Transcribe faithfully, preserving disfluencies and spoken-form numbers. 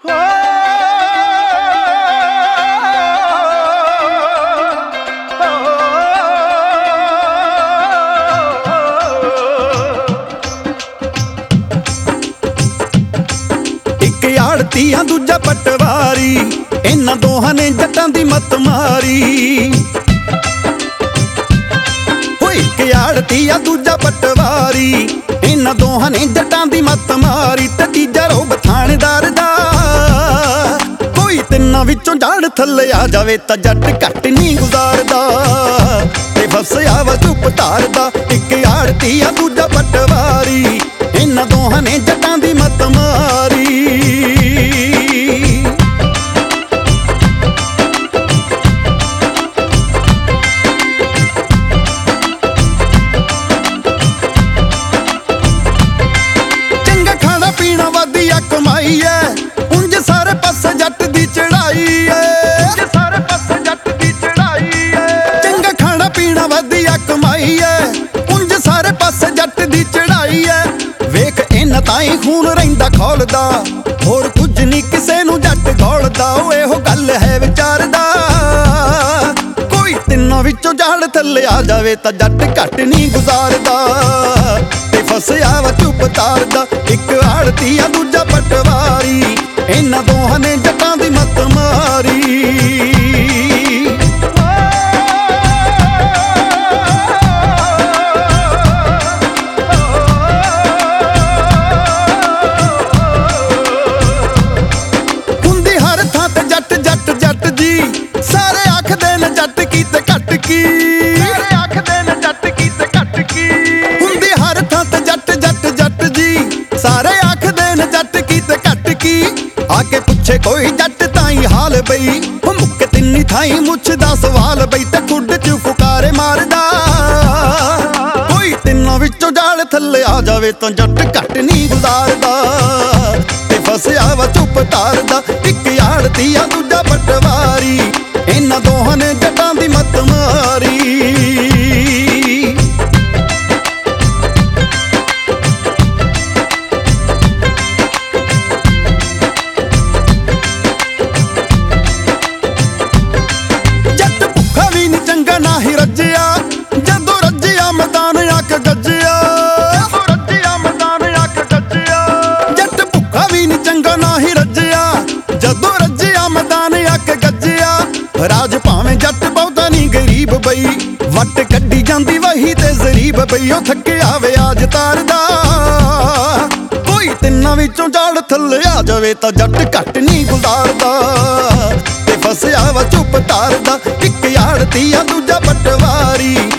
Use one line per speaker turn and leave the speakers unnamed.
ਇੱਕ ਆੜਤੀਆਂ ਦੂਜਾ ਪਟਵਾਰੀ, ਇਹਨਾਂ ਦੋਹਾਂ ਨੇ ਜੱਟਾਂ ਦੀ ਮੱਤ ਮਾਰੀ। ਹੋਏ ਇੱਕ ਆੜਤੀਆਂ ਦੂਜਾ ਪਟਵਾਰੀ, ਇਹਨਾਂ ਦੋਹਾਂ ਨੇ ਜੱਟਾਂ ਦੀ ਮੱਤ ਮਾਰੀ। ਤੇ ਤੀਜਾ ਰੋਬ ਥਾਣੇਦਾਰ ਦਾ, ਕੋਈ ਤਿੰਨਾਂ ਵਿੱਚੋਂ ਜੜ ਥੱਲੇ ਆ ਜਾਵੇ ਤਾਂ ਜੱਟ ਘੱਟ ਨਹੀਂ ਗੁਜ਼ਾਰਦਾ। ਤੇ ਫਸਿਆ ਵਾ ਚੁੱਪ ਧਾਰਦਾ, ਇੱਕ ਆੜਤੀਆਂ ਦੂਜਾ ਪਟਵਾਰੀ, ਇਹਨਾਂ ਦੋਹਾਂ ਨੇ ਜੱਟਾਂ ਦੀ ਮੱਤ ਮਾਰੀ। ਚੰਗਾ ਖਾਣਾ ਪੀਣਾ ਵਧੀਆ ਕਮਾਈ ਐ, ਉਂਝ ਸਾਰੇ ਪਾਸੇ ਜੱਟ ਦੀ ਚੜਾਈ ਐ। ਸਾਰੇ ਪਾਸੇ ਜੱਟ ਦੀ ਚੜਾਈ ਐ। ਚੰਗਾ ਖਾਣਾ ਪੀਣਾ ਵਧੀਆ ਕਮਾਈ ਐ, ਉਂਝ ਸਾਰੇ ਪਾਸੇ ਜੱਟ ਦੀ ਚੜਾਈ ਐ। ਵੇਖ ਇਹਨਾਂ ਤਾਂ ਹੀ ਖੂਨ ਰਹਿੰਦਾ ਖੋਲਦਾ, ਹੋਰ ਕੁਝ ਨਹੀਂ ਕਿਸੇ ਨੂੰ ਜੱਟ ਗੋਲਦਾ। ਉਹ ਇਹੋ ਗੱਲ ਹੈ ਵਿਚਾਰਦਾ, ਕੋਈ ਤਿੰਨਾਂ ਵਿੱਚੋਂ ਜੜ ਥੱਲੇ ਆ ਜਾਵੇ ਤਾਂ ਜੱਟ ਘੱਟ ਨਹੀਂ ਗੁਜ਼ਾਰਦਾ। ਤੇ ਫਸਿਆ ਵਾ ਚੁੱਪ ਧਾਰਦਾ, ਇੱਕ ਆੜਤੀਆ ਦੂਜਾ ਪਟਵਾਰੀ, ਇਹਨਾਂ ਦੋਹਾਂ ਨੇ ਜੱਟਾਂ ਦੀ ਮੱਤ ਮਾਰੀ। ਸਾਰੇ ਆਖਦੇ ਨੇ ਜੱਟ ਕੀ ਤੇ ਘੱਟ ਕੀ, ਸਾਰੇ ਆਖਦੇ ਨੇ ਜੱਟ ਕੀ ਤੇ ਘੱਟ ਕੀ। ਹੁੰਦੀ ਹਰ ਥਾਂ ਤੇ ਜੱਟ ਜੱਟ ਜੱਟ ਜੀ, ਸਾਰੇ ਆਖਦੇ ਨੇ ਜੱਟ ਕੀ ਤੇ ਘੱਟ ਕੀ। ਆ ਕੇ ਪੁੱਛੇ ਕੋਈ ਜੱਟ ਤਾਂ ਹੀ ਹਾਲ ਬਈ, ਮੁੱਕ ਤਿੰਨੀ ਥਾਈ ਮੁੱਛ ਦਾ ਸਵਾਲ ਬਈ। ਤੇ ਖੁੱਡ ਚ ਫੁਕਾਰੇ ਮਾਰਦਾ, ਕੋਈ ਤਿੰਨਾਂ ਵਿੱਚੋਂ ਜਾਲ ਥੱਲੇ ਆ ਜਾਵੇ ਤਾਂ ਜੱਟ ਘੱਟ ਨਹੀਂ ਗੁਜ਼ਾਰਦਾ। ਤੇ ਫਸਿਆ ਵਾ ਚੁੱਪ ਧਾਰਦਾ, ਇੱਕ ਆੜਤੀਆ ਦੂਜਾ ਪਟਵਾਰੀ, ਇਹਨਾਂ ਦੋਹਾਂ ਨੇ ਜੱਟਾਂ ਦੀ ਮੱਤ ਮਾਰੀ। ਜੱਟ ਭੁੱਖਾ ਵੀ ਨੀ ਚੰਗਾ ਨਾ ਹੀ ਰੱਜਿਆ, ਜਦੋਂ ਰੱਜਿਆ ਮੈਦਾਨ ਆ ਕੇ ਗੱਜਿਆ। ਰੱਜਿਆ ਮੈਦਾਨ ਆ ਕੇ ਗੱਜਿਆ। ਜੱਟ ਭੁੱਖਾ ਵੀ ਨੀ ਚੰਗਾ ਨਾ ਹੀ ਰੱਜਿਆ, ਜਦੋਂ ਰੱਜਿਆ ਮੈਦਾਨ ਆ ਕੇ ਗੱਜਿਆ। ਰਾਜ ਭਾਵੇਂ ਜੱਟ ਬਹੁਤਾ ਨੀ ਗਰੀਬ ਬਈ, ਵੱਟ ਕੱਢੀ ਜਾਂਦੀ ਵਹੀ ਤੇ ਜ਼ਰੀਬ ਬਈ। ਉਹ ਥੱਕਿਆ ਵਿਆਜ ਤਾਰਦਾ, ਕੋਈ ਤਿੰਨਾਂ ਵਿੱਚੋਂ ਜੜ ਥੱਲੇ ਆ ਜਾਵੇ ਤਾਂ ਜੱਟ ਘੱਟ ਨਹੀਂ ਗੁਜ਼ਾਰਦਾ। ਤੇ ਫਸਿਆ ਵਾ ਚੁੱਪ ਧਾਰਦਾ, ਇੱਕ ਆੜਤੀਆ ਦੂਜਾ ਪਟਵਾਰੀ,